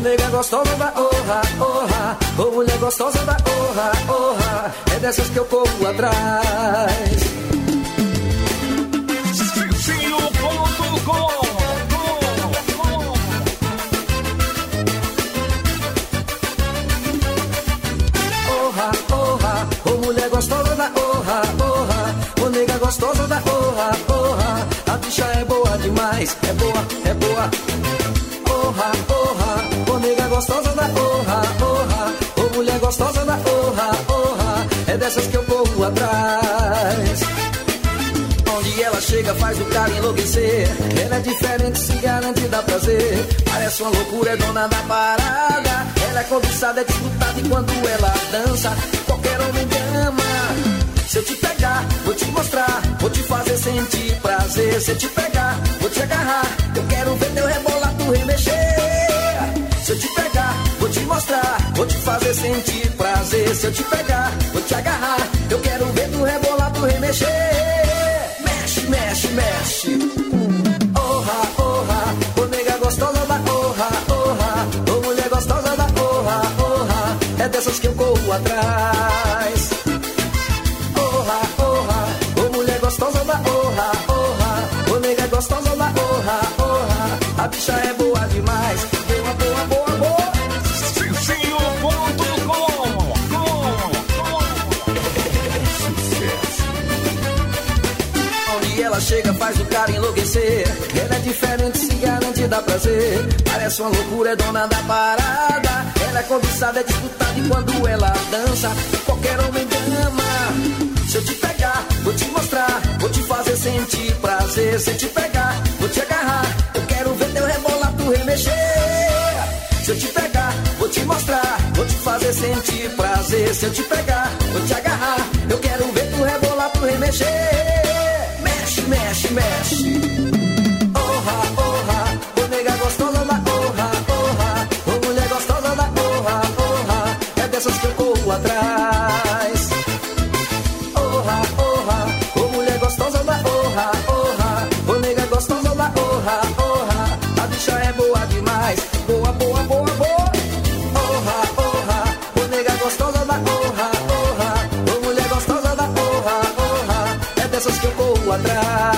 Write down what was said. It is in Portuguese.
nega gostosa da orra, orra. Ô mulher gostosa da orra, orra. É dessas que eu corro atrás. Orra, orra. Ô mulher gostosa da orra, orra. Ô nega gostosa da orra, orra. A bicha é boa demais, é boa, é boa. Orra, orra. Ô nega gostosa da orra, orra. Ô mulher gostosa da orra, orra. É dessas que eu corro atrás. Onde ela chega faz o cara enlouquecer. Ela é diferente, se garante, dá prazer. Parece uma loucura, é dona da parada. Ela é cobiçada, é disputada e quando ela dança qualquer homem ama. Se eu te pegar, vou te mostrar, vou te fazer sentir prazer. Se eu te pegar, vou te agarrar, eu quero ver teu rebolado remexer. Se eu te pegar, vou te mostrar, vou te fazer sentir prazer. Se eu te pegar, vou te agarrar, eu quero ver teu rebolado remexer. Mexe, mexe, mexe. Orra, orra, ô nega gostosa da orra, orra. Ô mulher gostosa da orra, orra. É dessas que eu corro atrás. Orra, orra, ô mulher gostosa da orra, orra. Ô nega gostosa da orra, orra. A bicha é boa demais, boa, boa, boa, boa. Onde ela chega faz o cara enlouquecer. Ela é diferente, se garante, dá prazer. Parece uma loucura, é dona da parada. Ela é cobiçada, é disputada e quando ela dança qualquer homem ama. Se eu te pegar, vou te mostrar, vou te fazer sentir prazer. Se eu te pegar, vou te agarrar, eu quero ver teu rebolado remexer. Se eu te pegar, vou te mostrar, vou te fazer sentir prazer. Se eu te pegar, vou te agarrar, eu quero ver teu rebolado remexer. Mexe, mexe, mexe. Orra, orra, ô nega gostosa da orra, orra. Ô mulher gostosa da orra, orra. É dessas que eu corro atrás. Orra, orra, ô mulher gostosa da orra, orra. Ô nega gostosa da orra, orra. A bicha é boa demais, boa, boa, boa, boa. Orra, orra, ô nega gostosa da orra, orra. Ô mulher gostosa da orra, orra. É dessas que eu corro atrás.